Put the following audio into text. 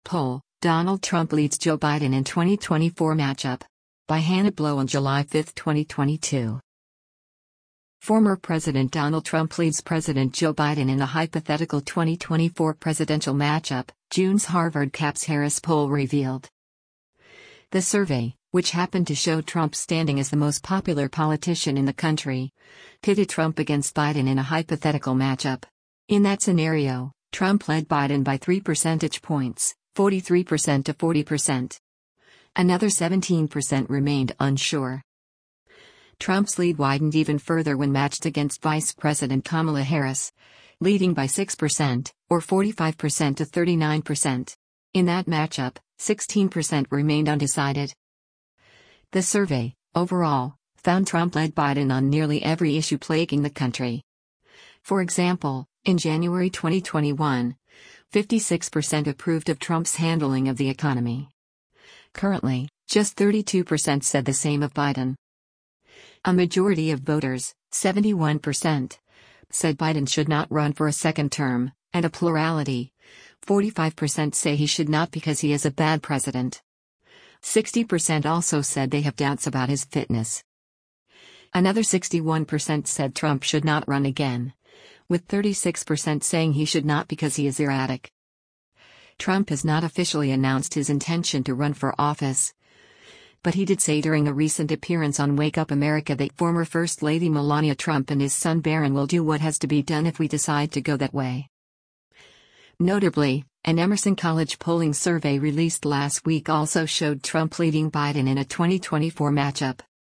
poll, Donald Trump leads Joe Biden in 2024 matchup. By Hannah Blow on July 5, 2022. Former President Donald Trump leads President Joe Biden in a hypothetical 2024 presidential matchup, June's Harvard Caps Harris poll revealed. The survey, which happened to show Trump standing as the most popular politician in the country, pitted Trump against Biden in a hypothetical matchup. In that scenario, Trump led Biden by 3 percentage points, 43% to 40%. Another 17% remained unsure. Trump's lead widened even further when matched against Vice President Kamala Harris, leading by 6%, or 45% to 39%. In that matchup, 16% remained undecided. The survey, overall, found Trump led Biden on nearly every issue plaguing the country. For example, in January 2021, 56% approved of Trump's handling of the economy. Currently, just 32% said the same of Biden. A majority of voters, 71%, said Biden should not run for a second term, and a plurality, 45% say he should not because he is a bad president. 60% also said they have doubts about his fitness. Another 61% said Trump should not run again, with 36% saying he should not because he is erratic. Trump has not officially announced his intention to run for office, but he did say during a recent appearance on Wake Up America that former First Lady Melania Trump and his son Barron will do what has to be done if we decide to go that way. Notably, an Emerson College polling survey released last week also showed Trump leading Biden in a 2024 matchup.